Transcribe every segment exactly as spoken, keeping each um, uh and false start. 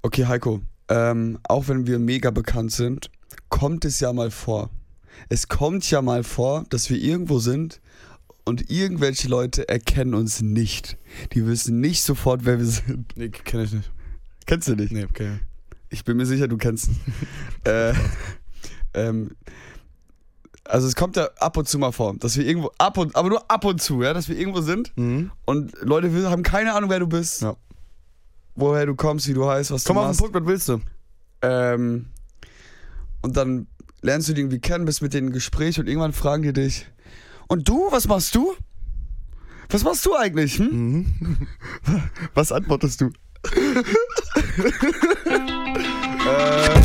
Okay, Heiko, ähm, auch wenn wir mega bekannt sind, kommt es ja mal vor. Es kommt ja mal vor, dass wir irgendwo sind und irgendwelche Leute erkennen uns nicht. Die wissen nicht sofort, wer wir sind. Nee, kenn ich nicht. Kennst du nicht? Nee, okay. Ich bin mir sicher, du kennst ihn. äh, ähm, also es kommt ja ab und zu mal vor, dass wir irgendwo, ab und, aber nur ab und zu, ja, dass wir irgendwo sind Mhm. und Leute haben keine Ahnung, wer du bist, Ja. woher du kommst, wie du heißt, was Komm du auf den machst. Punkt, was willst du? Ähm, und dann lernst du die irgendwie kennen, bist mit denen im Gespräch und irgendwann fragen die dich, und du, was machst du? Was machst du eigentlich? Hm? Mhm. Was antwortest du? äh...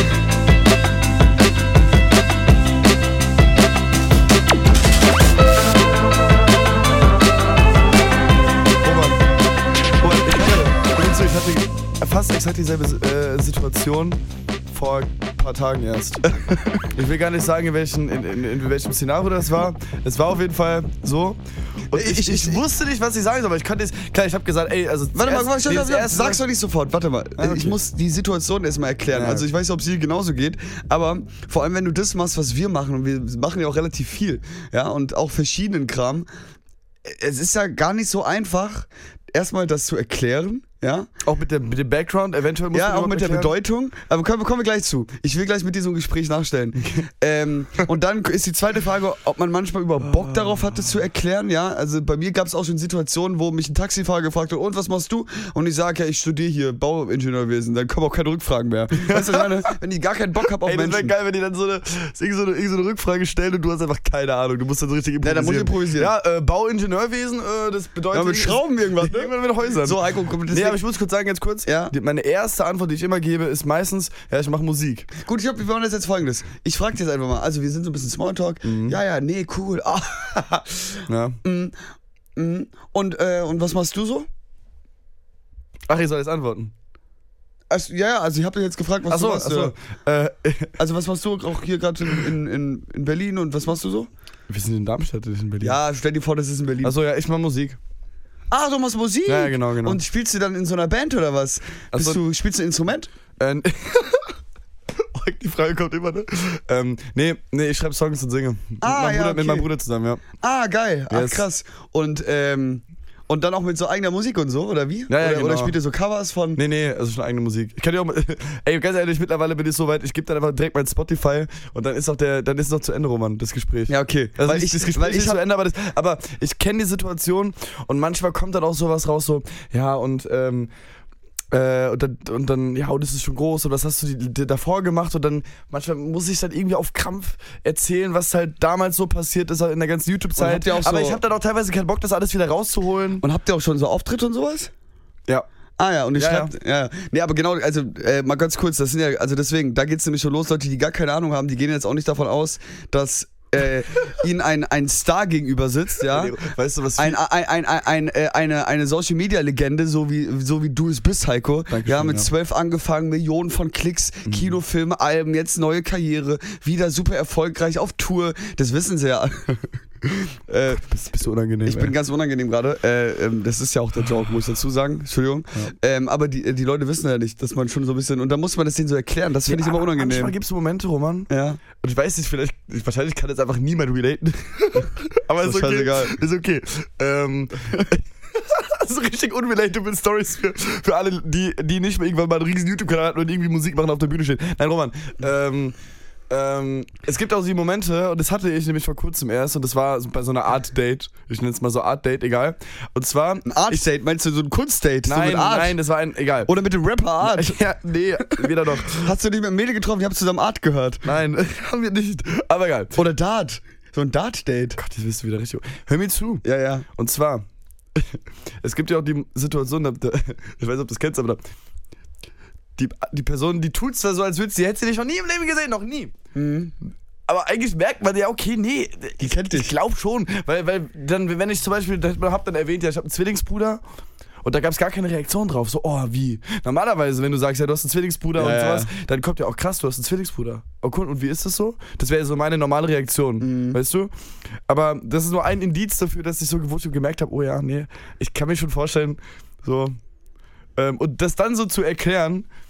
Ich hatte fast exakt dieselbe äh, Situation vor ein paar Tagen erst. Ich will gar nicht sagen, in welchem, in, in, in welchem Szenario das war. Es war auf jeden Fall so. Und ich, ich, ich wusste nicht, was ich sagen soll, aber ich konnte jetzt. Klar, ich habe gesagt, ey, also. Warte mal, warte, nee, warte, warte, sag's doch nicht sofort, warte mal. Ah, okay. Ich muss die Situation erstmal erklären. Ja. Also ich weiß nicht, ob es dir genauso geht, aber vor allem, wenn du das machst, was wir machen, und wir machen ja auch relativ viel, ja, und auch verschiedenen Kram, es ist ja gar nicht so einfach, erstmal das zu erklären, ja. Auch mit dem, mit dem Background, eventuell muss Ja, man auch mit der erklären. Bedeutung. Aber kommen, kommen wir gleich zu. Ich will gleich mit dir so ein Gespräch nachstellen. ähm, und dann ist die zweite Frage, ob man manchmal überhaupt Bock darauf hatte zu erklären. Ja, also bei mir gab es auch schon Situationen, wo mich ein Taxifahrer gefragt hat, und was machst du? Und ich sage, ja, ich studiere hier Bauingenieurwesen. Dann kommen auch keine Rückfragen mehr. Weißt du, ich meine, wenn ich gar keinen Bock habe auf Ey, das wäre Menschen. geil, wenn die dann so eine, irgend so eine, irgend so eine Rückfrage stellen und du hast einfach keine Ahnung. Du musst dann so richtig Ja, improvisieren. da muss ich improvisieren. Ja, äh, Bauingenieurwesen, äh, das bedeutet... Ja, mit Schrauben irgendwas, ne? Irgendwann mit Häusern. So, Heiko, komm, deswegen- Nee, aber ich muss kurz sagen, ganz kurz, Ja. die, meine erste Antwort, die ich immer gebe, ist meistens, ja, ich mache Musik. Gut, ich glaub, wir machen das jetzt folgendes. Ich frage dir jetzt einfach mal. Also, wir sind so ein bisschen Smalltalk. Mhm. Ja, ja, nee, cool. Ah, Ja. mm, mm. Und, äh, und was machst du so? Ach, ich soll jetzt antworten. Also, ja, ja, also ich habe dich jetzt gefragt, was Achso, du machst. achso. Ja. Äh, Also was machst du auch hier gerade in, in, in Berlin und was machst du so? wir sind in Darmstadt, nicht in Berlin. Ja, stell dir vor, das ist in Berlin. Achso, ja, ich mache Musik. Ah, du machst Musik? Ja, ja, genau, genau. Und spielst du dann in so einer Band oder was? Ach Bist so. du, spielst du ein Instrument? Äh, die Frage kommt immer, ne? Ähm, nee, nee, ich schreibe Songs und singe. Ah, mit, meinem ja, Bruder, okay. mit meinem Bruder zusammen, ja. Ah, geil. Ach, Yes. krass. Und, ähm, und dann auch mit so eigener Musik und so, oder wie? Ja, ja, oder, genau. oder spielt ihr so Covers von... Nee, nee, also schon eigene Musik. Ich kann ja auch mal, ey, ganz ehrlich, mittlerweile bin ich so weit, ich gebe dann einfach direkt mein Spotify und dann ist auch der, dann ist es noch zu Ende, Roman, das Gespräch. Ja, okay. Also weil nicht, ich, das Gespräch weil ich ist hab, zu Ende, aber, das, aber ich kenne die Situation und manchmal kommt dann auch sowas raus, so, ja, und, ähm, äh, und, dann, und dann, ja, und es ist schon groß und was hast du die, die davor gemacht und dann, manchmal muss ich dann irgendwie auf Krampf erzählen, was halt damals so passiert ist in der ganzen Und YouTube-Zeit. habt ihr auch so- Aber ich habe dann auch teilweise keinen Bock, das alles wieder rauszuholen. Und habt ihr auch schon so Auftritte und sowas? Ja. Ah ja, und ich Ja, schreibt, ja. ja. Nee, aber genau, also äh, mal ganz kurz, das sind ja, also deswegen, da geht's nämlich schon los, Leute, die gar keine Ahnung haben, die gehen jetzt auch nicht davon aus, dass äh, ihnen ein, ein Star gegenüber sitzt, ja. Weißt du, was Ein, ein, ein, ein, ein, äh, eine, eine Social Media Legende, so wie, so wie du es bist, Heiko. Dankeschön, ja, mit ja. zwölf angefangen, Millionen von Klicks, Kinofilme, Alben, jetzt neue Karriere, wieder super erfolgreich auf Tour. Das wissen sie ja. äh, bist, bist du unangenehm, ich bin ganz unangenehm gerade. Äh, ähm, das ist ja auch der Joke, muss ich dazu sagen. Entschuldigung. Ähm, aber die, die Leute wissen ja nicht, dass man schon so ein bisschen. Und da muss man das denen so erklären. Das finde ich immer unangenehm. Manchmal gibt es Momente, Roman. Ja. Und ich weiß nicht, vielleicht, wahrscheinlich kann jetzt einfach niemand relaten. Aber Ist ist doch okay. scheißegal. Ist okay. Ähm, so richtig unrelatable Stories für, für alle, die, die nicht mehr irgendwann mal einen riesen YouTube-Kanal hatten und irgendwie Musik machen auf der Bühne stehen. Nein, Roman. Ähm, ähm, es gibt auch die Momente, und das hatte ich nämlich vor kurzem erst, und das war bei so einer Art-Date. Ich nenne es mal so Art-Date, egal. Und zwar. Ein Art-Date, meinst du so ein Kunstdate? Nein, so mit Art? nein, das war ein. Egal. Oder mit dem Rapper Art? Ja, nee, weder noch. Hast du dich mit einem Mädel getroffen? Ich hab zusammen Art gehört. Nein, haben wir nicht. Aber egal. Oder Dart. So ein Dart-Date. Gott, jetzt bist du wieder richtig. Hör mir zu. Ja, ja. Und zwar, es gibt ja auch die Situation, da- da- ich weiß nicht, ob du das kennst, aber da, die, die Person, die tut zwar so, als würde sie, hätte sie dich noch nie im Leben gesehen, noch nie. Mhm. Aber eigentlich merkt man ja, okay, nee, Die ich, kennt ich dich. glaube schon, weil, weil dann, wenn ich zum Beispiel, ich hab dann erwähnt, ja, ich habe einen Zwillingsbruder. Und da gab es gar keine Reaktion drauf. So, oh, wie? Normalerweise, wenn du sagst, ja, du hast einen Zwillingsbruder Ja, und ja. sowas, dann kommt ja auch krass, du hast einen Zwillingsbruder. Oh, cool, und wie ist das so? Das wäre so meine normale Reaktion, Mhm. weißt du? Aber das ist nur ein Indiz dafür, dass ich so gewusst und gemerkt habe, oh ja, nee, ich kann mir schon vorstellen, so. Ähm, und das dann so zu erklären,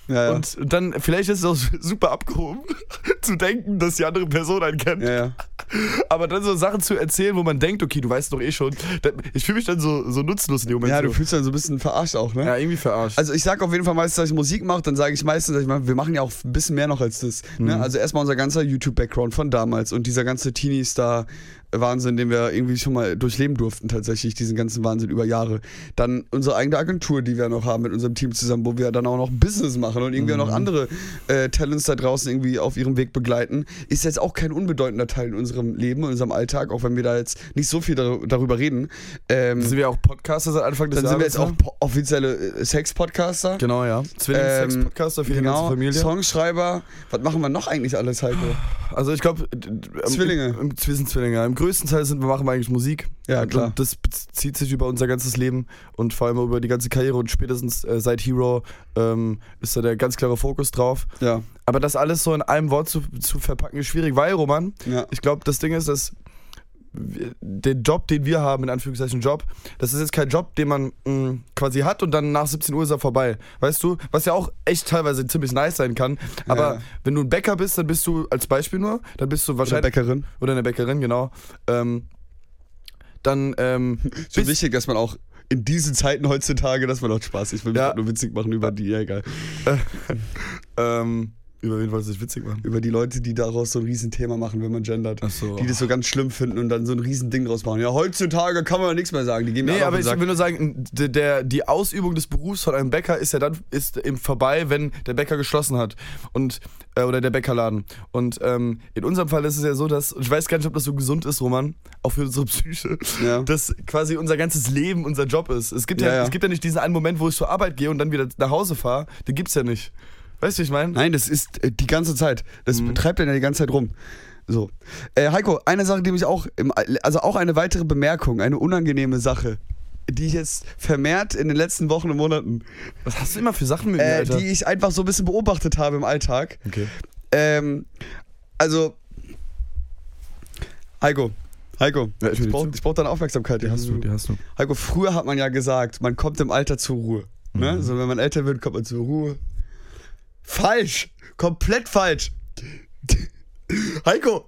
Ja, ja. Und, und dann, vielleicht ist es auch super abgehoben, zu denken, dass die andere Person einen kennt. Ja, ja. Aber dann so Sachen zu erzählen, wo man denkt, okay, du weißt doch eh schon. Ich fühle mich dann so, so nutzlos in dem Moment. Ja, so. du fühlst dich dann so ein bisschen verarscht auch, ne? Ja, irgendwie verarscht. Also ich sag auf jeden Fall meistens, dass ich Musik mache, dann sage ich meistens, dass ich mach, wir machen ja auch ein bisschen mehr noch als das. Mhm. Ne? Also erstmal unser ganzer YouTube-Background von damals und dieser ganze Teenie-Star Wahnsinn, den wir irgendwie schon mal durchleben durften, tatsächlich, diesen ganzen Wahnsinn über Jahre. Dann unsere eigene Agentur, die wir noch haben mit unserem Team zusammen, wo wir dann auch noch Business machen und irgendwie Mhm. noch andere äh, Talents da draußen irgendwie auf ihrem Weg begleiten, ist jetzt auch kein unbedeutender Teil in unserem Leben, in unserem Alltag, auch wenn wir da jetzt nicht so viel dar darüber reden. Ähm, Sind wir auch Podcaster seit Anfang des dann sind wir Jahres? jetzt auch po- offizielle äh, Sex-Podcaster. Genau, ja. Zwillings-Sex-Podcaster für die genau, ganze Familie. Songschreiber. Was machen wir noch eigentlich alles, Heiko? Also ich glaube, Zwillinge. Im, im, wir sind Zwillinge. Ja. Im größten Teil sind wir machen wir eigentlich Musik. Ja, und, klar. Und das bezieht sich über unser ganzes Leben und vor allem über die ganze Karriere und spätestens äh, seit Hero ähm, ist da der ganz klare Fokus drauf. Ja. Aber das alles so in einem Wort zu, zu verpacken ist schwierig, weil, Roman, Ja. ich glaube, das Ding ist, dass wir- den Job, den wir haben, in Anführungszeichen Job, das ist jetzt kein Job, den man mh, quasi hat und dann nach siebzehn Uhr ist er vorbei. Weißt du? Was ja auch echt teilweise ziemlich nice sein kann. Aber Ja. wenn du ein Bäcker bist, dann bist du, als Beispiel nur, dann bist du Oder wahrscheinlich... Bäckerin. Oder eine Bäckerin, genau. Ähm, dann, ähm, Ist schon bist- wichtig, dass man auch in diesen Zeiten heutzutage, dass man auch Spaß. Ich will mich Ja. grad nur witzig machen über die, ja egal. ähm, über wen wolltest du dich witzig machen? Über die Leute, die daraus so ein Riesenthema machen, wenn man gendert. Ach so. Die das so ganz schlimm finden und dann so ein Riesending draus machen. Ja, heutzutage kann man ja nichts mehr sagen. Die gehen mir Nee, alle auf aber den ich Sack. will nur sagen, der, der, die Ausübung des Berufs von einem Bäcker ist ja dann ist eben vorbei, wenn der Bäcker geschlossen hat. Und, äh, oder der Bäckerladen. Und ähm, in unserem Fall ist es ja so, dass, ich weiß gar nicht, ob das so gesund ist, Roman, auch für unsere Psyche, Ja. dass quasi unser ganzes Leben unser Job ist. Es gibt ja, Ja, ja. Es gibt ja nicht diesen einen Moment, wo ich zur Arbeit gehe und dann wieder nach Hause fahre. Den gibt's ja nicht. Weißt du, wie ich meine? Nein, das ist äh, die ganze Zeit. Das Mhm. treibt dann ja die ganze Zeit rum. So. Äh, Heiko, eine Sache, die mich auch, im, also auch eine weitere Bemerkung, eine unangenehme Sache, die ich jetzt vermehrt in den letzten Wochen und Monaten, Was hast du immer für Sachen mit mir, äh, Alter? die ich einfach so ein bisschen beobachtet habe im Alltag. Okay. Ähm, also, Heiko, Heiko, Ja, ich ich höre dir brauche zu. brauch deine Aufmerksamkeit. Die hast du. die hast du. Heiko, früher hat man ja gesagt, man kommt im Alter zur Ruhe. Ne? Mhm. So, wenn man älter wird, kommt man zur Ruhe. Falsch! Komplett falsch! Heiko,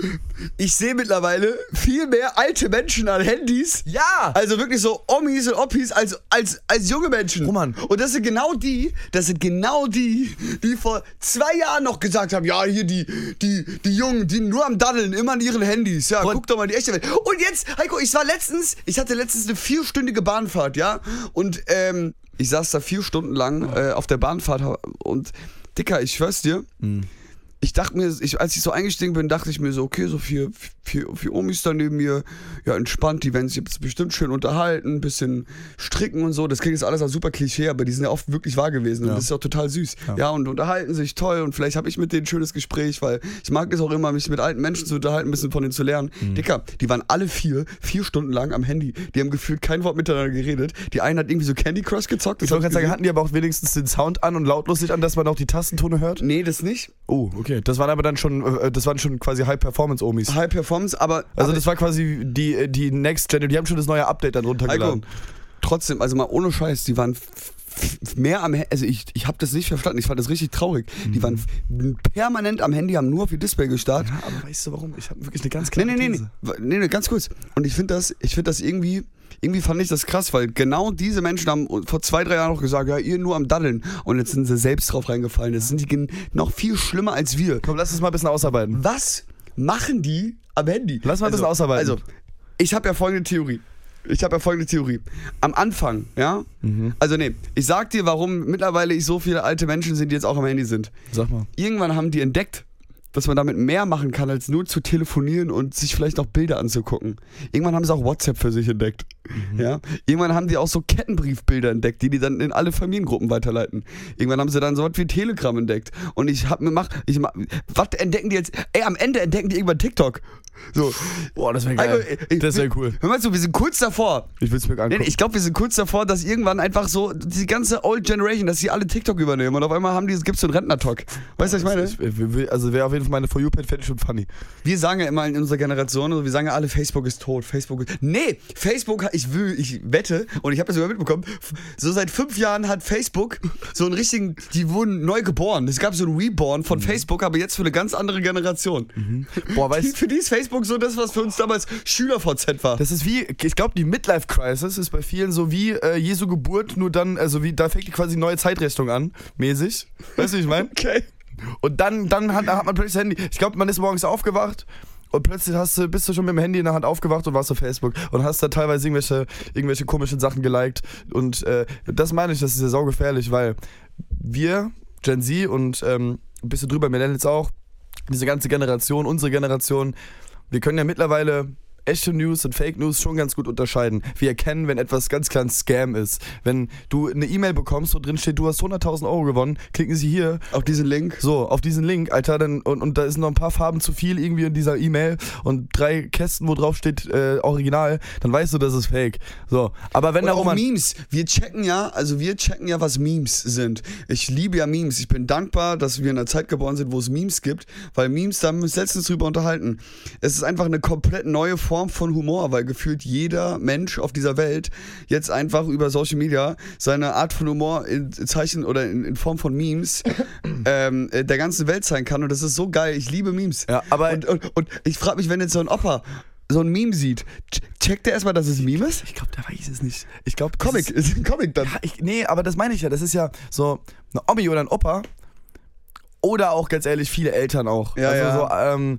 ich sehe mittlerweile viel mehr alte Menschen an Handys. Ja! Also wirklich so Omis und Oppis als, als, als junge Menschen. Roman. Und das sind genau die, das sind genau die, die vor zwei Jahren noch gesagt haben, ja, hier die, die, die Jungen, die nur am Daddeln, immer an ihren Handys. Ja, Und- guck doch mal die echte Welt. Und jetzt, Heiko, ich war letztens, ich hatte letztens eine vierstündige Bahnfahrt, ja. Und ähm, ich saß da vier Stunden lang äh, auf der Bahnfahrt und Dicker, ich schwör's dir, Mhm. ich dachte mir, ich, als ich so eingestiegen bin, dachte ich mir so, okay, so vier, vier, vier Omis da neben mir, ja, entspannt, die werden sich jetzt bestimmt schön unterhalten, ein bisschen stricken und so. Das klingt jetzt alles als super Klischee, aber die sind ja oft wirklich wahr gewesen und Ja. das ist auch total süß. Ja, Ja. und unterhalten sich toll und vielleicht habe ich mit denen ein schönes Gespräch, weil ich mag es auch immer, mich mit alten Menschen zu unterhalten, ein bisschen von denen zu lernen. Mhm. Dicker, die waren alle vier, vier Stunden lang am Handy. Die haben gefühlt kein Wort miteinander geredet. Die eine hat irgendwie so Candy Crush gezockt. das Ich wollte hab gerade sagen, gesehen. hatten die aber auch wenigstens den Sound an und lautlos an, dass man auch die Tastentone hört? Nee, das nicht. Oh, okay. Das waren aber dann schon, äh, das waren schon quasi High-Performance-Omis. High Performance, aber. Also aber das war quasi die, die Next Gen, die haben schon das neue Update dann Heiko, runtergeladen. trotzdem, also mal ohne Scheiß, die waren f- f- mehr am Handy, also ich, ich habe das nicht verstanden, ich fand das richtig traurig. Die waren f- permanent am Handy, haben nur auf ihr Display gestarrt. Ja, aber weißt du warum? Ich habe wirklich eine ganz Nee, klare nee, nee, nee, These. W- nee, nee, ganz kurz. Und ich finde das, ich finde das irgendwie, irgendwie fand ich das krass, weil genau diese Menschen haben vor zwei, drei Jahren noch gesagt, ja, ihr nur am Daddeln. Und jetzt sind sie selbst drauf reingefallen. Das sind die gen- noch viel schlimmer als wir. Komm, lass uns mal ein bisschen ausarbeiten. Was machen die am Handy? Lass mal ein bisschen ausarbeiten. Also, ich habe ja folgende Theorie. Ich habe ja folgende Theorie. Am Anfang, ja? Mhm. Also nee, ich sag dir, warum mittlerweile ich so viele alte Menschen sind, die jetzt auch am Handy sind. Sag mal. Irgendwann haben die entdeckt, dass man damit mehr machen kann, als nur zu telefonieren und sich vielleicht noch Bilder anzugucken. Irgendwann haben sie auch WhatsApp für sich entdeckt. Mhm. Ja? Irgendwann haben die auch so Kettenbriefbilder entdeckt, die die dann in alle Familiengruppen weiterleiten. Irgendwann haben sie dann so was wie Telegram entdeckt. Und ich hab mir mach, ich mach, was entdecken die jetzt? Ey, am Ende entdecken die irgendwann TikTok. So. Boah, das wäre Heiko, geil. ey, Das wäre cool. Hör mal zu, wir sind kurz davor. Ich will's mir Nee, angucken. nee, ich glaube, wir sind kurz davor, dass irgendwann einfach so die ganze Old Generation, dass sie alle TikTok übernehmen und auf einmal haben die, gibt's so einen Rentner-Talk. Weißt du, was ich meine? Ich, ich, will- also wäre auf jeden Fall meine For You-Pad fände ich schon funny. Wir sagen ja immer in unserer Generation, also wir sagen ja alle, Facebook ist tot, Facebook ist... Nee, Facebook ich will, ich wette, und ich habe das sogar mitbekommen, so seit fünf Jahren hat Facebook so einen richtigen, die wurden neu geboren. Es gab so einen Reborn von mhm. Facebook, aber jetzt für eine ganz andere Generation. Mhm. Boah, weißt, die, für die ist Facebook so das, was für uns damals Schüler-V Z war. Das ist wie, ich glaube, die Midlife-Crisis ist bei vielen so wie äh, Jesu Geburt, nur dann, also wie, da fängt die quasi neue Zeitrechnung an, mäßig. Weißt du, wie ich meine? Okay. Und dann, dann hat, hat man plötzlich das Handy. Ich glaube, man ist morgens aufgewacht und plötzlich hast du, bist du schon mit dem Handy in der Hand aufgewacht und warst auf Facebook und hast da teilweise irgendwelche, irgendwelche komischen Sachen geliked. Und äh, das meine ich, das ist ja saugefährlich, weil wir, Gen Z und ähm, ein bisschen drüber, Millennials auch, diese ganze Generation, unsere Generation, wir können ja mittlerweile echte News und Fake News schon ganz gut unterscheiden. Wir erkennen, wenn etwas ganz klar ein Scam ist. Wenn du eine E-Mail bekommst, wo drin steht, du hast hunderttausend Euro gewonnen, klicken Sie hier auf diesen Link. So, auf diesen Link, Alter, dann, und, und da ist noch ein paar Farben zu viel irgendwie in dieser E-Mail und drei Kästen, wo drauf steht äh, Original, dann weißt du, das ist Fake. So, aber wenn Oder da auch Memes. Wir checken ja, also wir checken ja, was Memes sind. Ich liebe ja Memes. Ich bin dankbar, dass wir in einer Zeit geboren sind, wo es Memes gibt, weil Memes, da haben wir uns letztens drüber unterhalten. Es ist einfach eine komplett neue Form von Humor, weil gefühlt jeder Mensch auf dieser Welt jetzt einfach über Social Media seine Art von Humor in Zeichen oder in, in Form von Memes ähm, der ganzen Welt zeigen kann und das ist so geil. Ich liebe Memes. Ja, aber und, und, und ich frage mich, wenn jetzt so ein Opa so ein Meme sieht, checkt der erstmal, dass es ein Meme ist? Ich glaube, der weiß es nicht. Ich glaube, Comic, ist, ist ein Comic dann. Ja, ich, nee, aber das meine ich ja. Das ist ja so eine Omi oder ein Opa oder auch ganz ehrlich viele Eltern auch. Ja, also ja. so, ähm,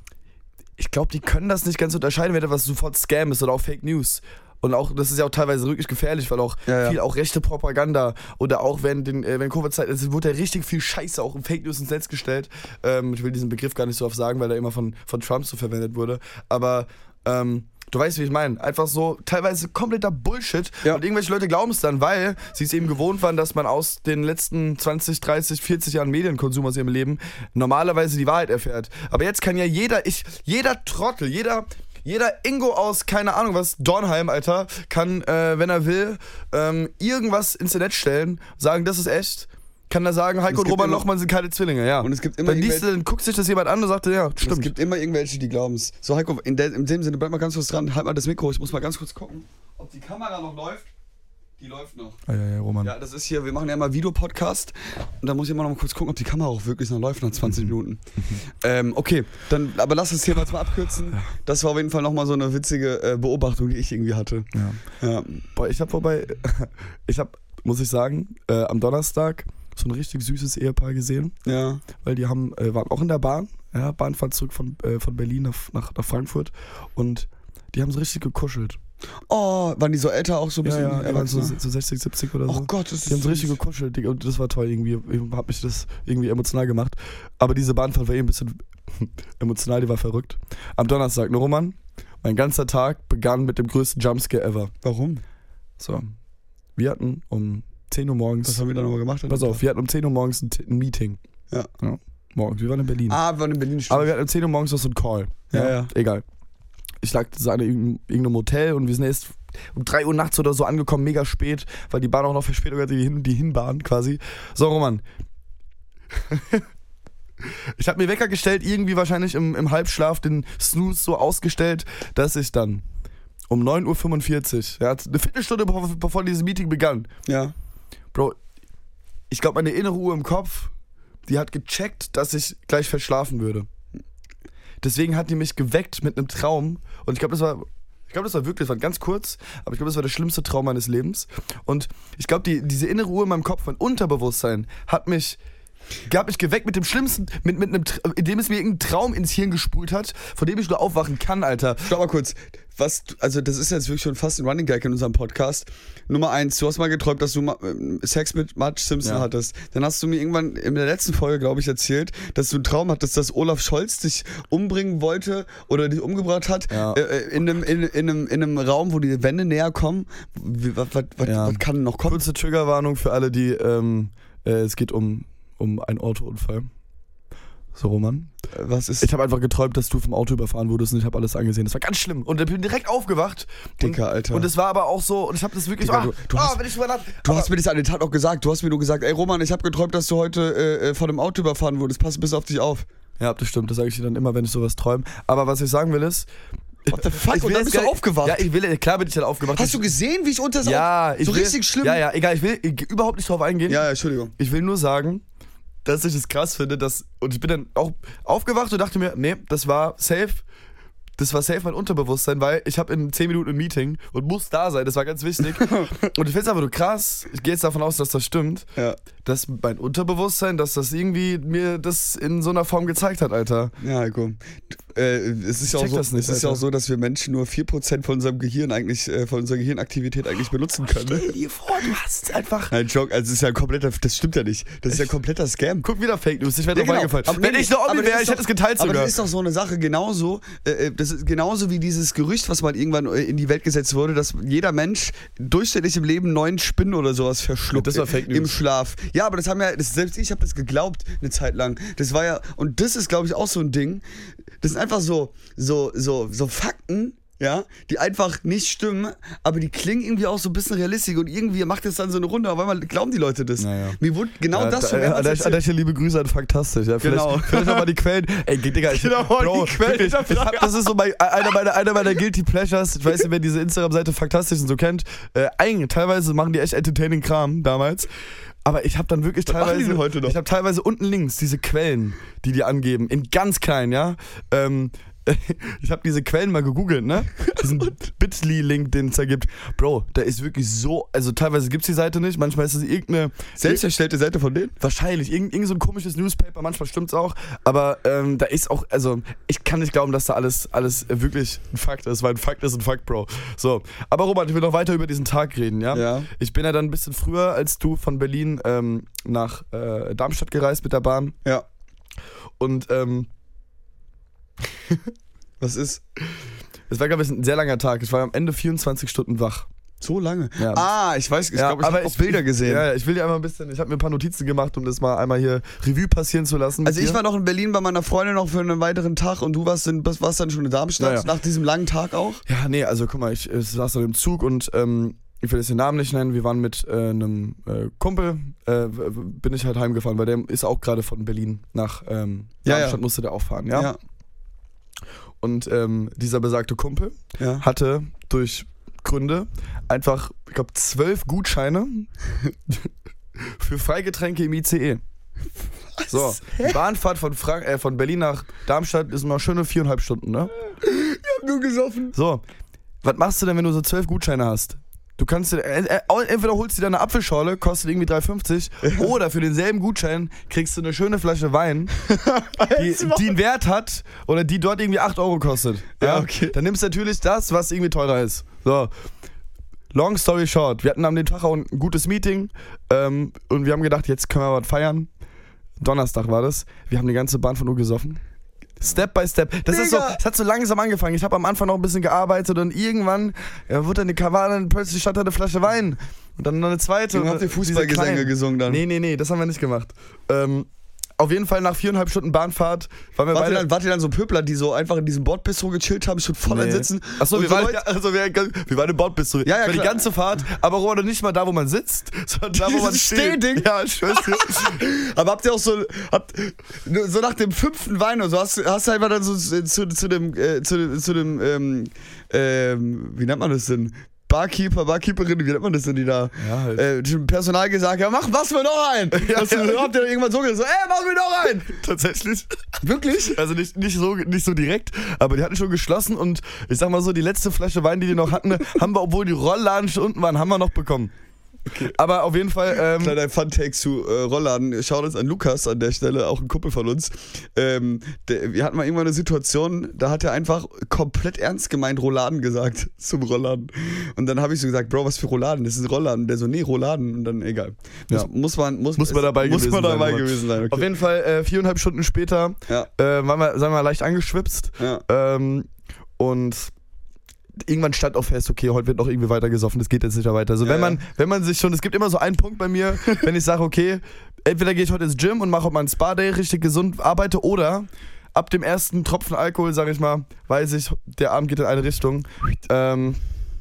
ich glaube, die können das nicht ganz unterscheiden, wenn etwas sofort Scam ist oder auch Fake News. Und auch, das ist ja auch teilweise wirklich gefährlich, weil auch ja, ja. viel auch rechte Propaganda oder auch wenn den, äh, wenn Covid-Zeit, es wurde ja richtig viel Scheiße auch in Fake News ins Netz gestellt. Ähm, ich will diesen Begriff gar nicht so oft sagen, weil er immer von, von Trump so verwendet wurde. Aber ähm, du weißt, wie ich meine. Einfach so teilweise kompletter Bullshit. Ja. Und irgendwelche Leute glauben es dann, weil sie es eben gewohnt waren, dass man aus den letzten zwanzig, dreißig, vierzig Jahren Medienkonsum aus ihrem Leben normalerweise die Wahrheit erfährt. Aber jetzt kann ja jeder, ich, jeder Trottel, jeder, jeder Ingo aus, keine Ahnung was, Dornheim, Alter, kann, äh, wenn er will, ähm, irgendwas ins Netz stellen, sagen, das ist echt. Kann da sagen, Heiko und Roman Lochmann sind keine Zwillinge, ja. Und es gibt immer dann, liest, dann guckt sich das jemand an und sagt, ja, stimmt. Es gibt immer irgendwelche, die glauben es. So, Heiko, in, der, in dem Sinne, bleib mal ganz kurz dran, halt mal das Mikro, ich muss mal ganz kurz gucken, ob die Kamera noch läuft. Die läuft noch. Ah, ja, ja, Roman. Ja, das ist hier, wir machen ja immer Videopodcast und da muss ich immer noch mal kurz gucken, ob die Kamera auch wirklich noch läuft nach zwanzig Minuten. ähm, okay, dann, aber lass das Thema jetzt mal abkürzen. Ja. Das war auf jeden Fall nochmal so eine witzige äh, Beobachtung, die ich irgendwie hatte. Ja. Ja. Boah, ich hab vorbei, ich hab, muss ich sagen, äh, am Donnerstag so ein richtig süßes Ehepaar gesehen. Ja. Weil die haben, äh, waren auch in der Bahn, ja, Bahnfahrt zurück von, äh, von Berlin nach, nach, nach Frankfurt und die haben so richtig gekuschelt. Oh, waren die so älter auch so ein bisschen? Ja, ja, waren so, so sechzig, siebzig oder so. Oh Gott, das ist Die haben so richtig gekuschelt und das war toll irgendwie. Hat mich das irgendwie emotional gemacht. Aber diese Bahnfahrt war eh ein bisschen emotional, die war verrückt. Am Donnerstag, ne Roman? Mein ganzer Tag begann mit dem größten Jumpscare ever. Warum? So, wir hatten um zehn Uhr morgens... Was haben wir da nochmal gemacht? Pass auf, wir hatten um zehn Uhr morgens ein, ein Meeting. Ja. ja. Morgens, wir waren in Berlin. Ah, wir waren in Berlin. Aber wir hatten um zehn Uhr morgens noch so einen Call. Ja, ja. ja. Egal. Ich lag in irgendeinem Hotel und wir sind erst um drei Uhr nachts oder so angekommen, mega spät, weil die Bahn auch noch Verspätung hatte, die, Hin- die Hinbahn quasi. So, Roman. Ich habe mir Wecker gestellt, irgendwie wahrscheinlich im, im Halbschlaf den Snooze so ausgestellt, dass ich dann um neun Uhr fünfundvierzig, ja, eine Viertelstunde bevor, bevor dieses Meeting begann. Ja. Bro, ich glaube, meine innere Uhr im Kopf, die hat gecheckt, dass ich gleich verschlafen würde. Deswegen hat die mich geweckt mit einem Traum. Und ich glaube, das war, ich glaube, das war wirklich, das war ganz kurz, aber ich glaube, das war der schlimmste Traum meines Lebens. Und ich glaube, die, diese innere Ruhe in meinem Kopf, mein Unterbewusstsein, hat mich, hat mich geweckt mit dem schlimmsten, mit, mit einem, indem es mir irgendeinen Traum ins Hirn gespult hat, von dem ich nur aufwachen kann, Alter. Schau mal kurz, was, also das ist jetzt wirklich schon fast ein Running Gag in unserem Podcast. Nummer eins, du hast mal geträumt, dass du ma- Sex mit Marge Simpson ja. hattest. Dann hast du mir irgendwann in der letzten Folge, glaube ich, erzählt, dass du einen Traum hattest, dass Olaf Scholz dich umbringen wollte oder dich umgebracht hat, ja. äh, in, einem, in, in, einem, in einem Raum, wo die Wände näher kommen. Was, was, was, ja. was kann noch kommen? Kurze Triggerwarnung für alle, die, ähm, äh, es geht um, um einen Autounfall. So, Roman. Was ist? Ich habe einfach geträumt, dass du vom Auto überfahren wurdest und ich habe alles angesehen. Das war ganz schlimm. Und ich bin direkt aufgewacht. Dicker, und, Alter. Und es war aber auch so, und ich habe das wirklich Dicker, so, du, du, ah, hast, wenn ich drüber nach, du hast mir das an den Tag auch gesagt. Du hast mir nur gesagt, ey Roman, ich habe geträumt, dass du heute äh, von einem Auto überfahren wurdest. Pass bis auf dich auf. Ja, das stimmt. Das sage ich dir dann immer, wenn ich sowas träume. Aber was ich sagen will ist, What the fuck? Ich Und will dann jetzt bist du gar- aufgewacht. Ja, ich will, klar bin ich dann aufgewacht. Hast du gesehen, wie ich unter das Ja, ich so will, richtig schlimm? Ja, ja, egal, ich will ich, überhaupt nicht drauf eingehen. Ja, ja, Entschuldigung. Ich will nur sagen, dass ich es krass finde, dass, und ich bin dann auch aufgewacht und dachte mir, nee, das war safe, das war safe mein Unterbewusstsein, weil ich habe in zehn Minuten ein Meeting und muss da sein, das war ganz wichtig. Und ich finde es einfach nur krass, ich gehe jetzt davon aus, dass das stimmt, Ja. dass mein Unterbewusstsein, dass das irgendwie mir das in so einer Form gezeigt hat, Alter. Ja, Heiko. Äh, es ist ja auch check so, das nicht, es ist ja auch Alter. so, dass wir Menschen nur vier Prozent von unserem Gehirn eigentlich, äh, von unserer Gehirnaktivität eigentlich benutzen können. Ne? Stell dir vor, du hast einfach... Nein, Joke, also es ist ja ein kompletter, das stimmt ja nicht. Das ist ja ein kompletter Scam. Guck, wieder Fake News, ich werde Ja, drauf genau. eingefallen. Aber Wenn nee, ich eine aber Omi das wäre, ist ich hätte doch- es geteilt Aber sogar. das ist doch so eine Sache, genauso, äh, das ist genauso wie dieses Gerücht, was mal irgendwann äh, in die Welt gesetzt wurde, dass jeder Mensch durchschnittlich im Leben neun Spinnen oder sowas verschluckt. Das war Fake News. Im Schlaf. Ja, aber das haben ja, das, selbst ich habe das geglaubt eine Zeit lang. Das war ja, und das ist, glaube ich, auch so ein Ding. Das sind einfach so, so, so, so Fakten, ja, die einfach nicht stimmen, aber die klingen irgendwie auch so ein bisschen realistisch und irgendwie macht es dann so eine Runde, auf einmal glauben die Leute das. Naja. Mir wurde genau Ja, das schon da, mehrmals an, der, an erzählt. der Stelle liebe Grüße an Faktastisch. Ja, vielleicht, Genau. vielleicht nochmal die Quellen. Ey, Digga, ich, Genau, Bro, die Quellen wirklich, ich hab, das ist so mein, einer, meiner, einer meiner Guilty Pleasures. Ich weiß nicht, wer diese Instagram-Seite Faktastisch und so kennt. Äh, eigentlich, teilweise machen die echt entertaining Kram damals. Aber ich habe dann wirklich machen die teilweise, denn heute noch? ich habe teilweise unten links diese Quellen, die die angeben, in ganz klein, ja. Ähm, ich habe diese Quellen mal gegoogelt, ne? Diesen Bitly-Link, den es da gibt. Bro, da ist wirklich so, also teilweise gibt's die Seite nicht, manchmal ist es irgendeine Selbst erstellte Seite von denen? Wahrscheinlich, irgend, irgend so ein komisches Newspaper, manchmal stimmt's auch, aber ähm, da ist auch, also ich kann nicht glauben, dass da alles, alles wirklich ein Fakt ist, weil ein Fakt ist ein Fakt, Bro. So, aber Robert, ich will noch weiter über diesen Tag reden, ja? Ja. Ich bin ja dann ein bisschen früher als du von Berlin ähm, nach äh, Darmstadt gereist mit der Bahn Ja. und ähm, Was ist? es war, glaube ich, ein sehr langer Tag. Ich war am Ende vierundzwanzig Stunden wach. So lange? Ja. Ah, ich weiß, ich Ja, glaube, ich habe auch Bilder gesehen. Ja, ja, ich will dir einmal ein bisschen, ich habe mir ein paar Notizen gemacht, um das mal einmal hier Revue passieren zu lassen. mit Also ich dir. war noch in Berlin bei meiner Freundin noch für einen weiteren Tag und du warst, in, warst dann schon in Darmstadt, Ja, ja. nach diesem langen Tag auch? Ja, nee, also guck mal, ich, ich saß da im Zug und ähm, ich will jetzt den Namen nicht nennen, wir waren mit äh, einem äh, Kumpel, äh, bin ich halt heimgefahren, weil der ist auch gerade von Berlin nach ähm, Ja, Darmstadt, ja. musste der auch fahren, ja. Ja. Und ähm, dieser besagte Kumpel Ja. hatte durch Gründe einfach, ich glaube, zwölf Gutscheine für Freigetränke im I C E. So, die Bahnfahrt von, Frank äh, von Berlin nach Darmstadt ist noch schöne viereinhalb Stunden, ne? Ich hab nur gesoffen. So, was machst du denn, wenn du so zwölf Gutscheine hast? Du kannst dir, äh, äh, entweder holst du dir eine Apfelschorle, kostet irgendwie drei fünfzig, oder für denselben Gutschein kriegst du eine schöne Flasche Wein, die, die einen Wert hat oder die dort irgendwie acht Euro kostet. Ja, okay. Dann nimmst du natürlich das, was irgendwie teurer ist. So. Long story short, wir hatten am dem Tag auch ein gutes Meeting ähm, und wir haben gedacht, jetzt können wir was feiern. Donnerstag war das. Wir haben die ganze Bahn von nur gesoffen. Step by Step. Das ist so, Digga. es hat so langsam angefangen. Ich habe am Anfang noch ein bisschen gearbeitet und irgendwann ja, wurde dann eine Kavane und plötzlich stand da eine Flasche Wein. Und dann noch eine zweite. Und und habt ihr diese Fußballgesänge kleinen. gesungen dann? Nee, nee, nee, das haben wir nicht gemacht. Ähm, auf jeden Fall nach viereinhalb Stunden Bahnfahrt waren wir Wart ihr, beide... dann, wart ihr dann so Pöbler, die so einfach in diesem Bordbistro gechillt haben, schon voll Nee. einsitzen? Achso, Und wir, so waren, Leute- also wir, wir waren im Bordbistro. Ja, ja, Für die klar. ganze Fahrt, aber Robert, nicht mal da, wo man sitzt, sondern da, wo man Dieses steht. Stehding? Ja, ich schwör's dir. Aber habt ihr auch so, habt, so nach dem fünften Wein oder so, hast, hast du einfach dann so zu, zu, zu dem, äh, zu, zu dem, ähm, ähm, wie nennt man das denn? Barkeeper, Barkeeperin, wie nennt man das denn, die da? Ja, halt. Äh, dem Personal gesagt, ja, mach, was für noch einen? Ja, Hast du, ja. habt ihr dann irgendwann so gesagt, ey, mach mir noch einen? Tatsächlich. Wirklich? Also nicht, nicht, so, nicht so direkt, aber die hatten schon geschlossen und ich sag mal so, die letzte Flasche Wein, die die noch hatten, haben wir, obwohl die Rollladen schon unten waren, haben wir noch bekommen. Okay. Aber auf jeden Fall, ähm, Kleiner Fun-Take zu äh, Rollladen. Schaut uns an Lukas an der Stelle, auch ein Kumpel von uns. Ähm, der, wir hatten mal irgendwann eine Situation, da hat er einfach komplett ernst gemeint Rolladen gesagt zum Rollladen. Und dann habe ich so gesagt, Bro, was für Rolladen? Das ist Rolladen. Der so, nee, Rolladen. Und dann, egal. Muss, Ja. muss man, muss, Muss man dabei muss gewesen man dabei sein, gewesen sein. auf Okay. jeden Fall äh, viereinhalb Stunden später Ja. äh, waren wir, sagen wir mal, leicht angeschwipst. Ja. Ähm, und irgendwann stand auch fest, okay, heute wird noch irgendwie weiter gesoffen, das geht jetzt nicht mehr weiter. Also Ja, wenn man, ja. wenn man sich schon, es gibt immer so einen Punkt bei mir, wenn ich sage, okay, entweder gehe ich heute ins Gym und mache heute mal einen Spa-Day, richtig gesund arbeite, oder ab dem ersten Tropfen Alkohol, sage ich mal, weiß ich, der Abend geht in eine Richtung. Ähm,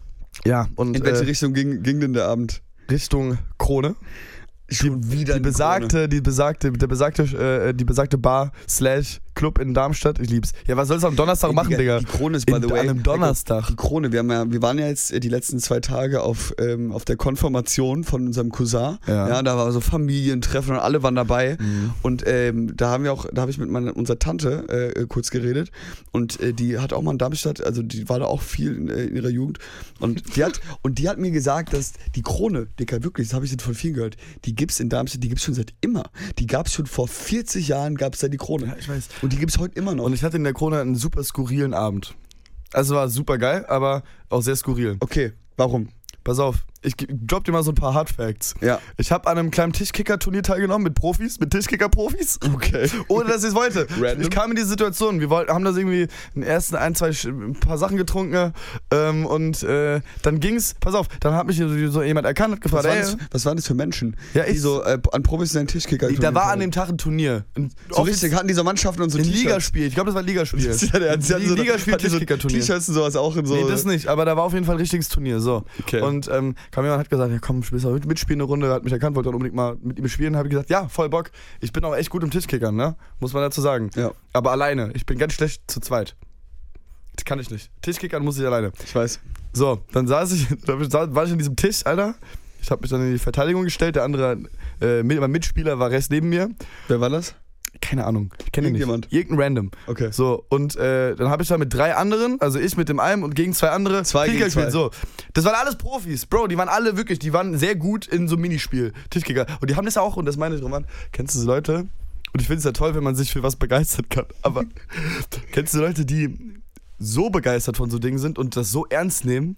ja, und In welche äh, Richtung ging, ging denn der Abend? Richtung Krone. Schon wieder Die besagte, die besagte, der besagte, äh, die besagte Bar slash Club in Darmstadt. Ich lieb's. Ja, was sollst du am Donnerstag Ey, machen, Digga? Die Krone ist, by In, the way. an einem Donnerstag. Die Krone, wir, haben ja, wir waren ja jetzt äh, die letzten zwei Tage auf, ähm, auf der Konfirmation von unserem Cousin. Ja. Ja, da war so Familientreffen und alle waren dabei. Mhm. Und ähm, da haben wir auch, da habe ich mit meiner, unserer Tante äh, kurz geredet. Und äh, die hat auch mal in Darmstadt, also die war da auch viel in, äh, in ihrer Jugend. Und die hat, und die hat mir gesagt, dass die Krone, Dicker, wirklich, das habe ich jetzt von vielen gehört, die gibt's in Darmstadt, die gibt's schon seit immer. Die gab's schon vor vierzig Jahren, gab's da die Krone. Ja, ich weiß. Und die gibt's heute immer noch. Und ich hatte in der Krone einen super skurrilen Abend. Also war super geil, aber auch sehr skurril. Okay, warum? Pass auf, ich ge- drop dir mal so ein paar Hard Facts. Ja. Ich habe an einem kleinen Tischkicker-Turnier teilgenommen mit Profis, mit Tischkicker-Profis. Okay. Ohne dass ich es wollte. Random. Ich kam in diese Situation. Wir wollten, haben da irgendwie in den ersten ein, zwei, Sch- ein paar Sachen getrunken. Ähm, und äh, dann ging's, pass auf, dann hat mich so, so jemand erkannt, hat Was, gefragt, waren ey, das, was waren das für Menschen, Ja, die ich- so äh, an professionellen Tischkicker da war an dem Tag ein Turnier. Ein, so richtig, hatten die so Mannschaften und so ein T-Shirts. Ligaspiel. Ich glaube, das war ein Ligaspiel. Ja, der hat, sie hatten Ein so, Ligaspiel, hatten so Tischkicker-Turnier. T-Shirts und sowas auch in so. Nee, das nicht, aber da war auf jeden Fall ein richtiges Turnier. So. Okay. Und ähm, kam jemand und hat gesagt, ja komm, spielst du heute mitspielen eine Runde, hat mich erkannt, wollte dann unbedingt mal mit ihm spielen, habe ich gesagt, ja, voll Bock. Ich bin auch echt gut im Tischkickern, ne? Muss man dazu sagen. Ja. Aber alleine. Ich bin ganz schlecht zu zweit. Das kann ich nicht. Tischkickern muss ich alleine. Ich weiß. So, dann saß ich, da war ich an diesem Tisch, Alter. Ich habe mich dann in die Verteidigung gestellt, der andere äh, mit, mein Mitspieler war rechts neben mir. Wer war das? Keine Ahnung, ich kenne ihn nicht. Irgendjemand. Irgendein Random. Okay. So, und äh, dann habe ich da mit drei anderen, also ich mit dem einen und gegen zwei andere Zwei Tischkicker gegen zwei. gespielt. So, das waren alles Profis, Bro, die waren alle wirklich, die waren sehr gut in so einem Minispiel, Tischkicker. Und die haben das auch, und das meine ich, Roman, kennst du so Leute? Und ich finde es ja toll, wenn man sich für was begeistern kann, aber kennst du Leute, die so begeistert von so Dingen sind und das so ernst nehmen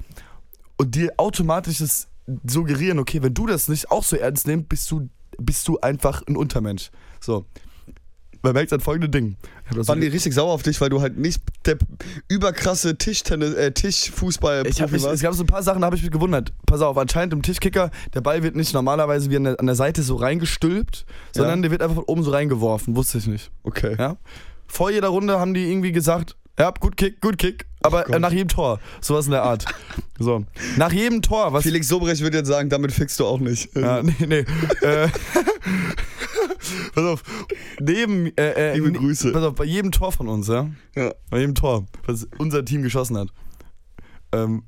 und dir automatisch das suggerieren, okay, wenn du das nicht auch so ernst nimmst, bist du, bist du einfach ein Untermensch. So. Man merkt an folgenden Dingen. Ich hab das so Waren die richtig sauer auf dich, weil du halt nicht der überkrasse Tischtennis, äh, Tischfußball Ich hab mich, es warst? gab so ein paar Sachen, da habe ich mich gewundert. Pass auf, anscheinend im Tischkicker, der Ball wird nicht normalerweise wie an der, an der Seite so reingestülpt, sondern Ja. der wird einfach von oben so reingeworfen. Wusste ich nicht. Okay. Ja? Vor jeder Runde haben die irgendwie gesagt, ja, gut Kick, gut Kick, aber Gott. äh, nach jedem Tor. Sowas in der Art. So. Nach jedem Tor, was. Felix Sobrecht würde jetzt sagen, damit fickst du auch nicht. Ja, nee, nee. äh, pass auf, neben. Äh, äh, Liebe ne- Grüße. Pass auf, bei jedem Tor von uns, ja. Ja. Bei jedem Tor, was unser Team geschossen hat. Ähm.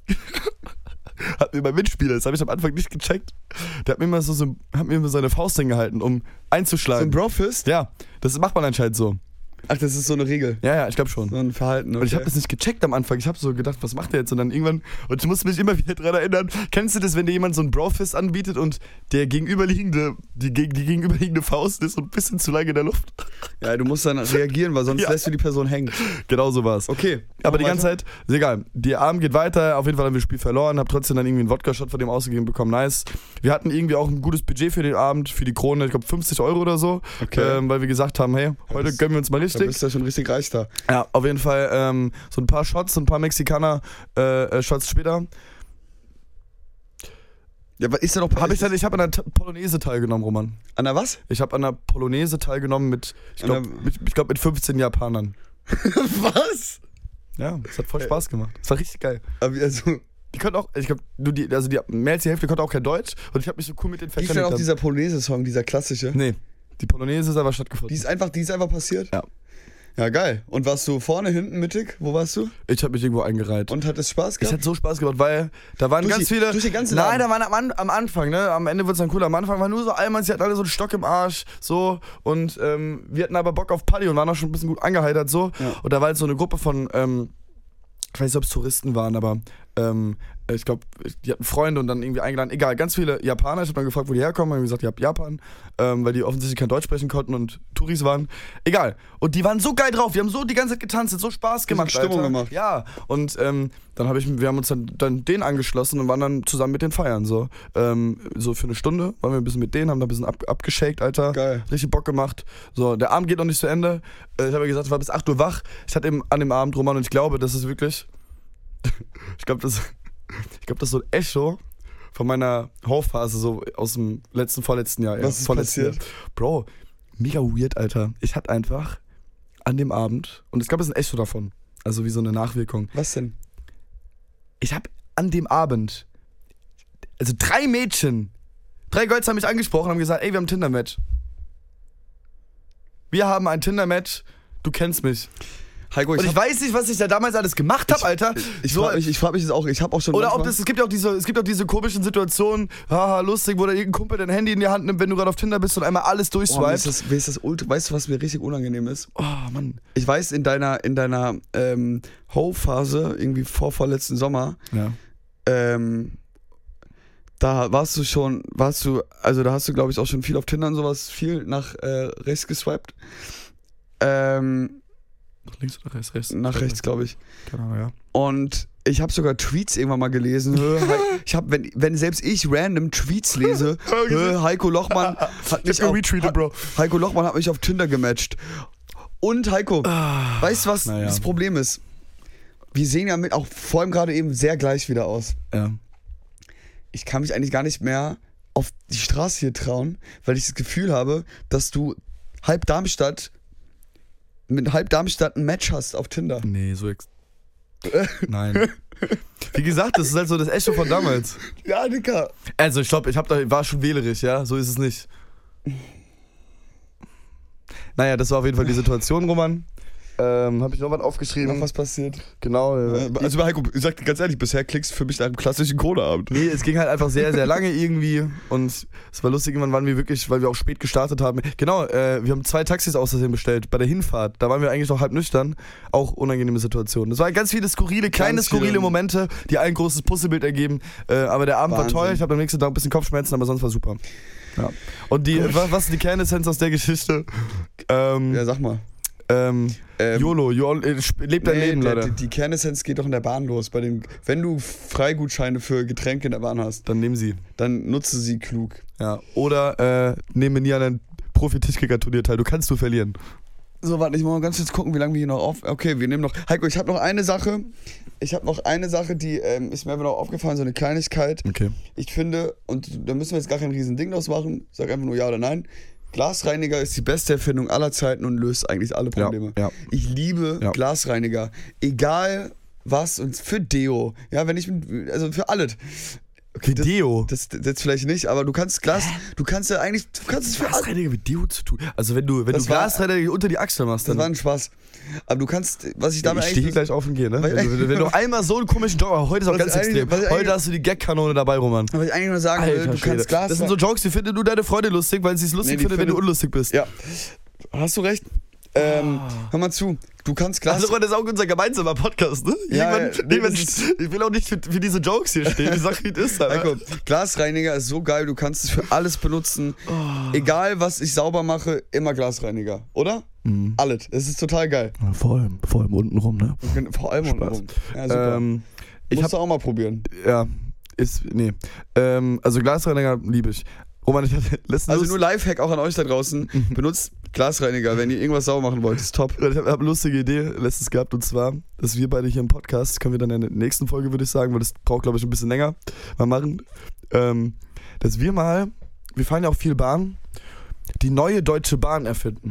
Hat mir mein Mitspieler, das habe ich am Anfang nicht gecheckt, der hat mir immer so, so, hat mir immer seine Faust hingehalten, um So einzuschlagen. ein Brofist? Ja, das macht man anscheinend so. Ach, das ist so eine Regel. Ja, ja, ich glaube schon. So ein Verhalten. Okay. Und ich habe das nicht gecheckt am Anfang. Ich habe so gedacht, was macht der jetzt? Und dann irgendwann, und ich musste mich immer wieder dran erinnern, kennst du das, wenn dir jemand so einen Brofist anbietet und der gegenüberliegende, die, geg- die gegenüberliegende Faust ist so ein bisschen zu lange in der Luft? Ja, du musst dann reagieren, weil sonst Ja. lässt du die Person hängen. Genau so war's. Okay. Aber die Mach ganze weiter. Zeit, ist egal. Der Abend geht weiter. Auf jeden Fall haben wir das Spiel verloren. Hab trotzdem dann irgendwie einen Wodka-Shot von dem ausgegeben bekommen. Nice. Wir hatten irgendwie auch ein gutes Budget für den Abend, für die Krone. Ich glaube fünfzig Euro oder so. Okay. Ähm, weil wir gesagt haben, hey, heute bist- gönnen wir uns mal Da richtig. bist du ja schon richtig reich da. Ja, auf jeden Fall ähm, so ein paar Shots, so ein paar Mexikaner-Shots später. Ja, aber ist ja noch Hab ich dann, ich habe an der T- Polonaise teilgenommen, Roman. An der was? Ich habe an der Polonaise teilgenommen mit, ich An glaube, mit, ich glaub, mit fünfzehn Japanern. Was? Ja, es hat voll Spaß gemacht. Es war richtig geil. Aber also, Die konnten auch, ich glaube, nur die, also die, mehr als die Hälfte konnte auch kein Deutsch und ich habe mich so cool mit denen wie ist denn verständigt. auch dieser Polonaise-Song, dieser klassische? Nee, die Polonaise ist aber Die stattgefunden. ist einfach, die ist einfach passiert? Ja. Ja, geil. Und warst du vorne, hinten, mittig? Wo warst du? Ich habe mich irgendwo eingereiht. Und hat es Spaß Es gehabt? hat so Spaß gemacht, weil da waren Durch ganz die- viele. durch die ganze Nein, Laden? da waren am, An- am Anfang, ne? Am Ende wird es dann cool. Am Anfang waren nur so Allmanns, die hatten alle so einen Stock im Arsch, so. Und ähm, wir hatten aber Bock auf Party und waren auch schon ein bisschen gut angeheitert, so. Ja. Und da war halt so eine Gruppe von, ähm, ich weiß nicht, ob es Touristen waren, aber ähm, ich glaube, die hatten Freunde und dann irgendwie eingeladen. Egal, ganz viele Japaner. Ich hab dann gefragt, wo die herkommen. Haben gesagt, ihr habt Japan, ähm, weil die offensichtlich kein Deutsch sprechen konnten und Touris waren. Egal. Und die waren so geil drauf. Die haben so die ganze Zeit getanzt, hat so Spaß gemacht. Stimmung Alter. gemacht. Ja. Und ähm, dann habe ich, wir haben uns dann, dann denen angeschlossen und waren dann zusammen mit den feiern. So, ähm, so für eine Stunde waren wir ein bisschen mit denen, haben da ein bisschen ab, abgeschakt, Alter. Geil. Richtig Bock gemacht. So, der Abend geht noch nicht zu Ende. Äh, ich habe ja gesagt, ich war bis acht Uhr wach. Ich hatte eben an dem Abend, Roman, und ich glaube, das ist wirklich. ich glaube, das, ich glaube, das ist so ein Echo von meiner Hochphase, so aus dem letzten, vorletzten Jahr. Was ist vorletzten passiert? Jahr. Bro, mega weird, Alter. Ich hatte einfach an dem Abend, und ich glaube, es ist ein Echo davon, also wie so eine Nachwirkung. Was denn? Ich habe an dem Abend, also drei Mädchen, drei Girls haben mich angesprochen und haben gesagt, ey, wir haben ein Tinder-Match. wir haben ein Tinder-Match, du kennst mich. Heiko, ich, Und ich hab, weiß nicht, was ich da damals alles gemacht habe, Alter. ich So, frage mich, ich frag mich das auch, ich habe auch schon oder manchmal, ob das, es gibt ja auch diese, es gibt auch diese komischen Situationen, haha, lustig, wo da irgendein Kumpel dein Handy in die Hand nimmt, wenn du gerade auf Tinder bist und einmal alles oh, mir durchswiped. ist das, mir ist das ultra, weißt du, was mir richtig unangenehm ist? Oh, Mann. Ich weiß, in deiner, in deiner ähm, Ho-Phase, irgendwie vor vorletzten Sommer, Ja. ähm, da warst du schon, warst du, also da hast du, glaube ich, auch schon viel auf Tinder und sowas, viel nach äh, rechts geswiped. Ähm, Nach links oder rechts? rechts. nach rechts, glaube ich. Keine Ahnung, ja. Und ich habe sogar Tweets irgendwann mal gelesen. Hö, He- ich habe, wenn, wenn selbst ich random Tweets lese, hö, Heiko Lochmann hat mich Ich hab auf, retweetet, Bro. Heiko Lochmann hat mich auf Tinder gematcht. Und Heiko, Ah, weißt du, was naja. das Problem ist? Wir sehen ja mit, auch vor allem gerade eben sehr gleich wieder aus. Ja. Ich kann mich eigentlich gar nicht mehr auf die Straße hier trauen, weil ich das Gefühl habe, dass du halb Darmstadt mit halb Darmstadt ein Match hast auf Tinder. Nee, so ex. Nein. Wie gesagt, das ist halt so das Echo von damals. Ja, Dicker. Also, ich glaube, ich hab da, war schon wählerisch, ja? So ist es nicht. Naja, das war auf jeden Fall die Situation, Roman. Ähm, hab ich noch was aufgeschrieben? Noch was passiert? Genau. Äh, Also Heiko, ich sag dir ganz ehrlich, bisher klickst für mich nach einem klassischen Kohleabend. Nee, es ging halt einfach sehr, sehr lange irgendwie und es war lustig, irgendwann waren wir wirklich, weil wir auch spät gestartet haben. Genau, äh, wir haben zwei Taxis aus Versehen bestellt bei der Hinfahrt. Da waren wir eigentlich noch halb nüchtern. Auch unangenehme Situationen. Das waren ganz viele skurrile, kleine Ganz viele. skurrile Momente, die ein großes Pusselbild ergeben. Äh, aber der Abend Wahnsinn. war toll. Ich habe am nächsten Tag ein bisschen Kopfschmerzen, aber sonst war super. Ja. Und die, wa- was ist die Kernessenz aus der Geschichte? Ähm, Ja, sag mal. ähm, Ähm, YOLO, YOLO, äh, sp- lebt dein nee, Leben, der, Leute. die, die Kernessenz geht doch in der Bahn los. Bei den, wenn du Freigutscheine für Getränke in der Bahn hast, Dann nehmen sie. dann nutze sie klug. Ja. Oder äh, nehme nie an einem Profi-Tischkicker-Turnier teil. Du kannst nur verlieren. So, warte, ich muss mal ganz kurz gucken, wie lange wir hier noch auf... Okay, wir nehmen noch... Heiko, ich habe noch eine Sache. Ich habe noch eine Sache, die ähm, ist mir einfach noch aufgefallen, so eine Kleinigkeit. Okay. Ich finde, und da müssen wir jetzt gar kein riesen Ding draus machen, sag einfach nur ja oder nein, Glasreiniger ist die beste Erfindung aller Zeiten und löst eigentlich alle Probleme. Ja, ja. Ich liebe Ja. Glasreiniger. Egal was und für Deo. Ja, wenn ich mit, also für alles. Okay, das, Deo? das, das jetzt vielleicht nicht, aber du kannst Glas, du kannst ja eigentlich, du kannst es für alles. Glasreiniger mit Deo zu tun. Also wenn du, wenn Das du war- Glasreiniger unter die Achsel machst, Das dann... war ein Spaß. Aber du kannst, was ich damit ich stehe hier eigentlich... gleich auf und gehe, ne? Weil- Wenn du, wenn du einmal so einen komischen Joke... aber Heute ist auch Was ganz ich eigentlich- extrem. was ich Heute eigentlich- hast du die Gag-Kanone dabei, Roman. Was ich eigentlich nur sagen will, Alter du Schwede. kannst Glas... Das sind so Jokes, die findest du deine Freunde lustig, weil sie es lustig Nee, die finden, wenn du findet- unlustig bist. Ja, hast du recht. Ähm, hör mal zu, du kannst Glas... Also, das ist auch unser gemeinsamer Podcast, ne? Ja, Irgendwann- ja, nee, irgendwann- das ist- ich will auch nicht für, für diese Jokes hier stehen. Die Sache, wie es ist. Heiko, Alter. Glasreiniger ist so geil, du kannst es für alles benutzen. Oh. Egal, was ich sauber mache, immer Glasreiniger, oder? Mhm. Alles. Es ist total geil. Ja, vor allem, vor allem unten rum, ne? Vor allem Spaß. untenrum. Ja, super. Ähm, ich Musst hab, du auch mal probieren. ja, ist, nee. Ähm, also Glasreiniger liebe ich. Roman, ich hatte letztens Also Lust- nur Lifehack auch an euch da draußen. Benutzt Glasreiniger, wenn ihr irgendwas sauber machen wollt. Ist top. Ich habe hab eine lustige Idee letztens gehabt und zwar, dass wir beide hier im Podcast, das können wir dann in der nächsten Folge, würde ich sagen, weil das braucht, glaube ich, ein bisschen länger, mal machen, ähm, dass wir mal, wir fahren ja auch viel Bahn, die neue Deutsche Bahn erfinden.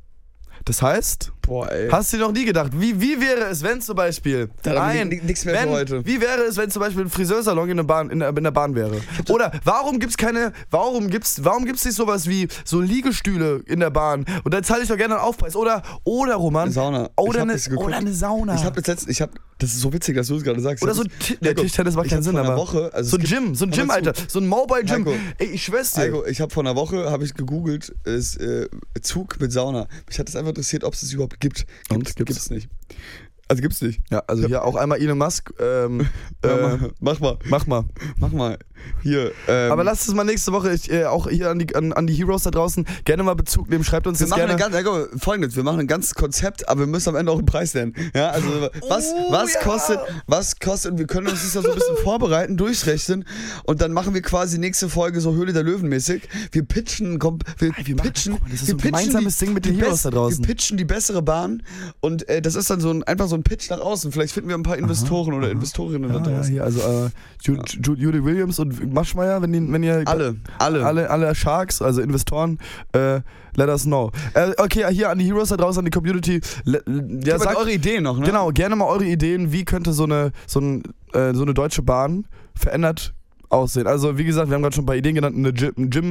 Das heißt, Boah, ey. hast du dir noch nie gedacht, wie, wie wäre es, wenn zum Beispiel, Da haben wir nein, ni- nix mehr wenn, für heute. wie wäre es, wenn zum Beispiel ein Friseursalon in der Bahn, in der, in der Bahn wäre? Oder warum gibt's keine, warum gibt's, warum gibt's nicht sowas wie so Liegestühle in der Bahn? Und dann zahle ich doch gerne einen Aufpreis. Oder, oder Roman, Eine Sauna. Ich oder hab eine, das geguckt. oder eine Sauna. Ich habe jetzt letztens, ich habe, das ist so witzig, dass du es gerade sagst. oder Ich so hab ein das- Ti- der Heiko, Tischtennis macht ich keinen hab Sinn, vor einer aber Woche, also so es ein gibt- Gym, so ein hör Gym, mal zu. Alter, so ein Mobile Gym. Heiko. Ey, ich schwör's dir. Heiko, ich habe vor einer Woche, habe ich gegoogelt, ist äh, Zug mit Sauna. Mich hat das einfach interessiert, ob es das überhaupt gibt. Und, Gibt, gibt's? gibt's nicht. Also gibt's nicht. Ja, also hier auch einmal Elon Musk. Ähm, Ja, äh, mach, mach mal, mach mal. mach mal. Hier. Ähm, Aber lasst es mal nächste Woche, ich, äh, auch hier an die, an, an die Heroes da draußen, gerne mal Bezug nehmen. Schreibt uns wir das machen gerne. ein ganz, Heiko, folgendes, wir machen ein ganzes Konzept, aber wir müssen am Ende auch einen Preis nennen. Ja, also was, Oh, was ja. kostet, was kostet, wir können uns das ja so ein bisschen vorbereiten, durchrechnen und dann machen wir quasi nächste Folge so Höhle der Löwen mäßig. Wir pitchen, komm, wir, wir machen- pitchen, guck mal, das ist wir so ein pitchen gemeinsames Ding mit den die Heroes best- da draußen. Wir pitchen die bessere Bahn und äh, das ist dann so ein, einfach so ein Pitch nach außen. Vielleicht finden wir ein paar Investoren oder Investorinnen da Ja, ja, draußen. hier, also äh, Ju, Ju, Judy Williams und Maschmeyer, wenn, die, wenn ihr Alle, alle. alle, alle Sharks, also Investoren, äh, let us know. Äh, okay, hier an die Heroes da draußen, an die Community. Le, ja, Ja, sagt sagt, eure Ideen noch, ne? genau, gerne mal eure Ideen, wie könnte so eine, so, ein, äh, so eine deutsche Bahn verändert aussehen. Also wie gesagt, wir haben gerade schon ein paar Ideen genannt, eine Gym, ein Gym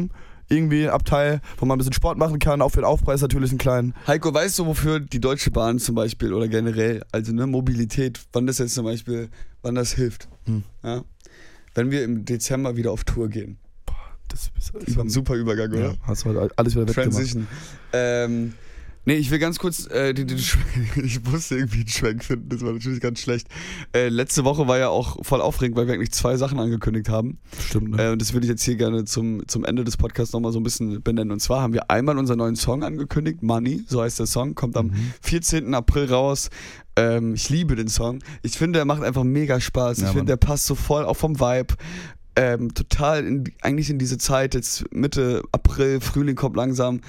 irgendwie ein Abteil, wo man ein bisschen Sport machen kann, auch für den Aufpreis natürlich einen kleinen. Heiko, weißt du, wofür die Deutsche Bahn zum Beispiel oder generell, also ne, Mobilität, wann das jetzt zum Beispiel, wann das hilft? Hm. Ja? Wenn wir im Dezember wieder auf Tour gehen. Boah, das ist, Das war ein super Übergang, oder? Ja, hast du halt alles wieder weggemacht. Transition. Ähm, nee, ich will ganz kurz, äh, den, den Schwenk, ich musste irgendwie einen Schwenk finden, das war natürlich ganz schlecht. Äh, letzte Woche war ja auch voll aufregend, weil wir eigentlich zwei Sachen angekündigt haben. Stimmt, ne? Äh, und das würde ich jetzt hier gerne zum, zum Ende des Podcasts nochmal so ein bisschen benennen. Und zwar haben wir einmal unseren neuen Song angekündigt, Money, so heißt der Song, kommt am Mhm. vierzehnten April raus. Ähm, ich liebe den Song. Ich finde, er macht einfach mega Spaß. Ja, ich finde, Mann. der passt so voll, auch vom Vibe. Ähm, total in, eigentlich in diese Zeit, jetzt Mitte April, Frühling kommt langsam.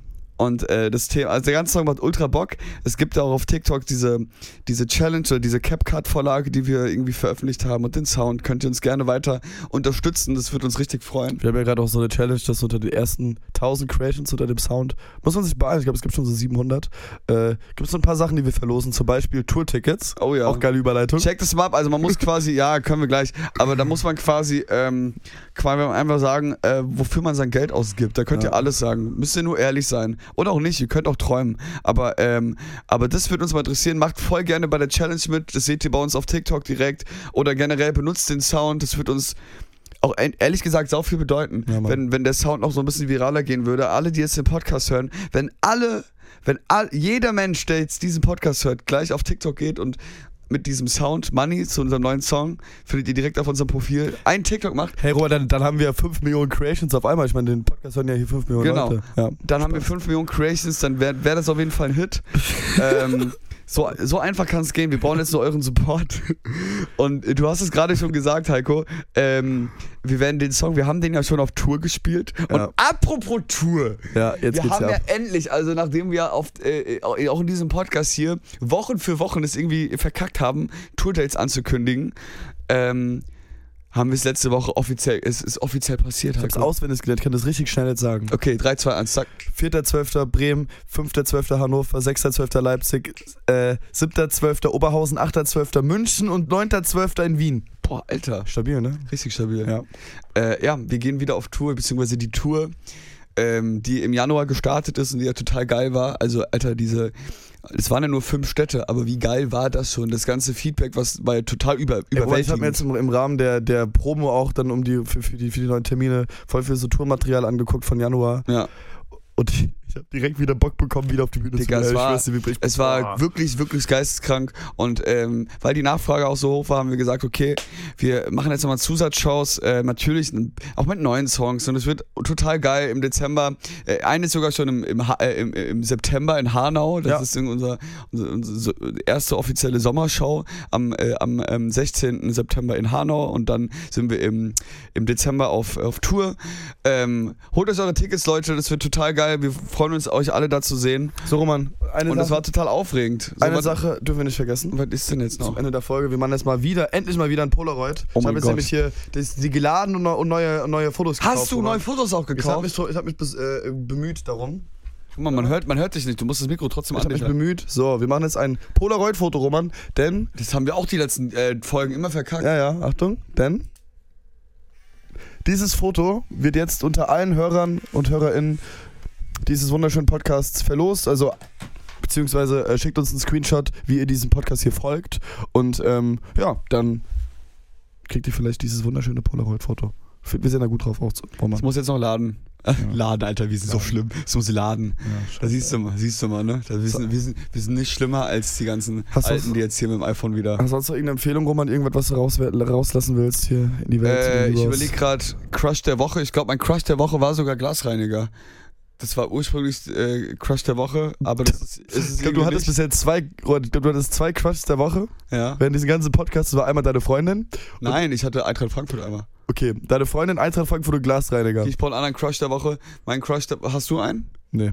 Und äh, das Thema, also der ganze Song macht ultra Bock. Es gibt ja auch auf TikTok diese, diese Challenge oder diese CapCut-Vorlage, die wir irgendwie veröffentlicht haben. Und den Sound könnt ihr uns gerne weiter unterstützen. Das wird uns richtig freuen. Wir haben ja gerade auch so eine Challenge, dass unter den ersten tausend Creations unter dem Sound, muss man sich beeilen, ich glaube, es gibt schon so siebenhundert, äh, gibt es so ein paar Sachen, die wir verlosen, zum Beispiel Tour-Tickets. Oh ja. Auch geile Überleitung. Check das mal ab. Also man muss quasi, ja, können wir gleich, aber da muss man quasi, ähm, quasi einfach sagen, äh, wofür man sein Geld ausgibt. Da könnt Ja. ihr alles sagen. Müsst ihr nur ehrlich sein. Oder auch nicht, ihr könnt auch träumen. Aber, ähm, aber das wird uns mal interessieren. Macht voll gerne bei der Challenge mit. Das seht ihr bei uns auf TikTok direkt. Oder generell benutzt den Sound. Das wird uns auch e- ehrlich gesagt sau viel bedeuten. Ja, Mann. wenn, wenn der Sound noch so ein bisschen viraler gehen würde. Alle, die jetzt den Podcast hören, wenn alle, wenn all, jeder Mensch, der jetzt diesen Podcast hört, gleich auf TikTok geht und mit diesem Sound Money zu unserem neuen Song, findet ihr direkt auf unserem Profil, ein TikTok macht, Hey Robert, dann, dann haben wir fünf Millionen Creations auf einmal. Ich meine, den Podcast hören ja hier fünf Millionen Genau. Leute. Ja. dann haben wir fünf Millionen Creations, dann wäre wär das auf jeden Fall ein Hit. ähm, so, so einfach kann es gehen. Wir brauchen jetzt nur euren Support. Und äh, du hast es gerade schon gesagt, Heiko. Ähm, wir werden den Song, wir haben den ja schon auf Tour gespielt. Und Ja. apropos Tour. Ja, jetzt Wir geht's haben ja ja ab. endlich, also nachdem wir auf, äh, auch in diesem Podcast hier Wochen für Wochen es irgendwie verkackt haben, Tourdates anzukündigen, ähm, haben wir es letzte Woche offiziell, es ist offiziell passiert. Ich hab's Heiko. auswendig gelernt, ich kann das richtig schnell jetzt sagen. Okay, drei, zwei, eins, zack. vierter zwölfter Bremen, fünfter zwölfter Hannover, sechster zwölfter Leipzig, äh, siebter zwölfter Oberhausen, achter zwölfter München und neunter zwölfter in Wien. Boah, Alter. Stabil, ne? Richtig stabil. Ja. Äh, ja, wir gehen wieder auf Tour, beziehungsweise die Tour, ähm, die im Januar gestartet ist und die ja total geil war. Also, Alter, diese, es waren ja nur fünf Städte, aber wie geil war das schon? Das ganze Feedback, was war ja total über, Ey, boah, ich habe überwältigend. mir jetzt im, im Rahmen der, der Promo auch dann um die für, für, die, für die neuen Termine voll viel so Tourmaterial angeguckt von Januar. ja. Und ich, ich habe direkt wieder Bock bekommen, wieder auf die Bühne Digga, zu es gehen. Ich war- weiß nicht, wie ich- Es war Boah. wirklich, wirklich geisteskrank und ähm, weil die Nachfrage auch so hoch war, haben wir gesagt, okay, wir machen jetzt nochmal Zusatzshows, äh, natürlich auch mit neuen Songs und es wird total geil im Dezember, äh, eine ist sogar schon im, im, Ha- äh, im, im September in Hanau, das Ja. ist in unser, unser, unsere so- erste offizielle Sommershow am, äh, am ähm, sechzehnten September in Hanau und dann sind wir im, im Dezember auf, auf Tour. Ähm, holt euch eure Tickets, Leute, das wird total geil, wir freuen uns, euch alle da zu sehen. So, Roman, eine Und Sache, das war total aufregend. So, eine was, Sache dürfen wir nicht vergessen. was ist denn jetzt Zum noch? Ende der Folge, wir machen jetzt mal wieder, endlich mal wieder ein Polaroid. Oh ich mein habe jetzt Gott. nämlich hier das, die geladen und, neu- und neue, neue Fotos gekauft. Hast du Roman. neue Fotos auch Ich habe gekauft? mich, ich hab mich bis, äh, bemüht darum. Guck mal, man hört, man hört dich nicht, du musst das Mikro trotzdem Ich habe mich an dich. bemüht. So, wir machen jetzt ein Polaroid-Foto, Roman, denn, Das haben wir auch die letzten äh, Folgen immer verkackt. ja, ja, Achtung, denn dieses Foto wird jetzt unter allen Hörern und HörerInnen dieses wunderschönen Podcasts verlost, also beziehungsweise äh, schickt uns einen Screenshot, wie ihr diesem Podcast hier folgt und ähm, ja, dann kriegt ihr vielleicht dieses wunderschöne Polaroid-Foto. Wir sind da gut drauf, auch zu Roman. Das muss jetzt noch laden. Laden, Alter, wir sind so Laden. schlimm. Das muss laden. Ja, Da siehst du mal, siehst du mal, ne? Da, wir, sind, wir, sind, wir sind nicht schlimmer als die ganzen Hast du- Alten, die jetzt hier mit dem iPhone wieder. Hast du sonst noch irgendeine Empfehlung, Roman, irgendwas, was du raus, rauslassen willst hier in die Welt? Äh, in die ich Universe? überlege gerade, Crush der Woche. Ich glaube, mein Crush der Woche war sogar Glasreiniger. Das war ursprünglich äh, Crush der Woche, aber das ist, ist es Ich glaube, du hattest nicht. bisher zwei, Robert, ich glaub, du hattest zwei Crushs der Woche. Ja. Während diesen ganzen Podcasts war einmal deine Freundin. Nein, ich hatte Eintracht Frankfurt einmal. Okay, deine Freundin, Eintracht Frankfurt und Glasreiniger. Okay, ich brauche einen anderen Crush der Woche. Mein Crush der Hast du einen? Nee.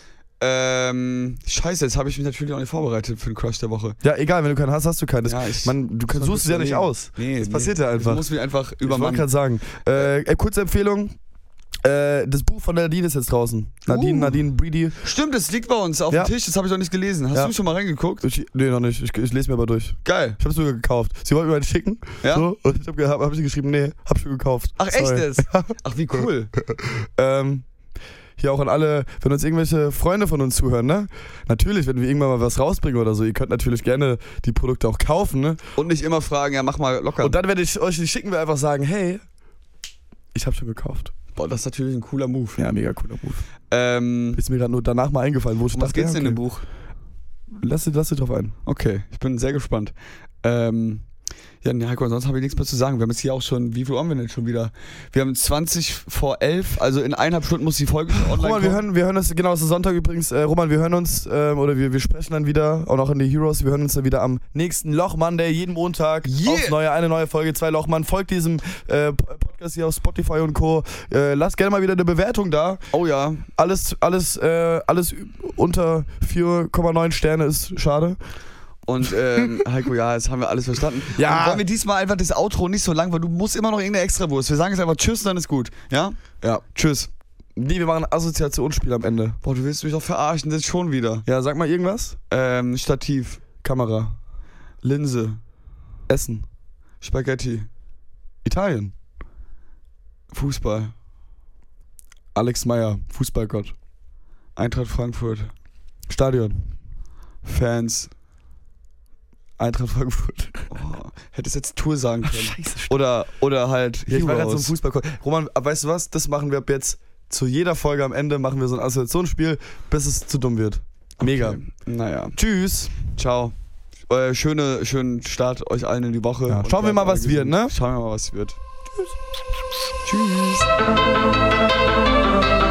Ähm, scheiße, jetzt habe ich mich natürlich auch nicht vorbereitet für den Crush der Woche. Ja, egal, wenn du keinen hast, hast du keinen. Das, Ja, ich- man, du kannst, muss suchst es ja nicht überlegen. aus. Nee, das nee. passiert ja einfach. Du musst mich einfach Ich wollte übermannen. gerade sagen. Äh, äh, kurze Empfehlung. Äh, das Buch von Nadine ist jetzt draußen. Nadine, Uh. Nadine Breedy. Stimmt, das liegt bei uns auf Ja. dem Tisch, das habe ich noch nicht gelesen. Hast Ja. du schon mal reingeguckt? Ich, nee, noch nicht. Ich, ich lese mir aber durch. Geil. Ich habe es sogar gekauft. Sie wollten mir einen schicken. Ja? So, und ich habe hab, hab sie geschrieben, nee, hab schon gekauft. Ach, echt Sorry. jetzt? Ach, wie cool. Ähm, hier auch an alle, wenn uns irgendwelche Freunde von uns zuhören, ne? Natürlich, wenn wir irgendwann mal was rausbringen oder so, ihr könnt natürlich gerne die Produkte auch kaufen, ne? Und nicht immer fragen, ja, mach mal locker. Und dann werde ich euch die schicken, wir einfach sagen, hey, ich habe schon gekauft. Boah, das ist natürlich ein cooler Move. Ja, mega cooler Move. Ähm, Ist mir gerade nur danach mal eingefallen, wo ich um was dachte, geht's ja, denn okay. im Buch? Lass dich, lass dich drauf ein. Okay, ich bin sehr gespannt. Ähm, ja, ne, Heiko, ansonsten habe ich nichts mehr zu sagen. Wir haben jetzt hier auch schon, wie viel haben wir denn schon wieder? Wir haben zwanzig vor elf, also in eineinhalb Stunden muss die Folge schon online Roman, wir kommen. hören, wir hören uns, genau, es ist Sonntag übrigens, äh, Roman, wir hören uns, ähm, oder wir, wir sprechen dann wieder, auch noch in die Heroes, wir hören uns dann wieder am nächsten Lochmann-Day, jeden Montag, Yeah. aufs neue, eine neue Folge, zwei Lochmann, folgt diesem äh, Podcast hier auf Spotify und Co. Äh, lasst gerne mal wieder eine Bewertung da. Oh ja. Alles, alles, äh, alles unter vier Komma neun Sterne ist schade. Und ähm, Heiko, ja, jetzt haben wir alles verstanden. Ja. Und wollen wir diesmal einfach das Outro nicht so lang, weil du musst immer noch irgendeine Extrawurst. Wir sagen jetzt einfach Tschüss, dann ist gut. Ja? Ja. Tschüss. Nee, wir machen ein Assoziationsspiel am Ende. Boah, du willst mich doch verarschen, das schon wieder. Ja, sag mal irgendwas. Ähm, Stativ, Kamera. Linse, Essen. Spaghetti, Italien. Fußball, Alex Meyer, Fußballgott. Eintracht Frankfurt, Stadion. Fans. Eintracht Frankfurt. Oh, hättest jetzt Tour sagen können. Scheiße, Oder, oder halt Ja, ich war gerade so ein Heroes. Fußball. Roman, aber weißt du was? Das machen wir ab jetzt. Zu jeder Folge am Ende machen wir so ein Assoziationsspiel, bis es zu dumm wird. Mega. Okay. Naja, Tschüss. ciao. Äh, schöne, schönen Start euch allen in die Woche. Ja, Und schauen wir bleibt mal, alle was wird, gesund. ne? Schauen wir mal, was wird. Tschüss. Tschüss.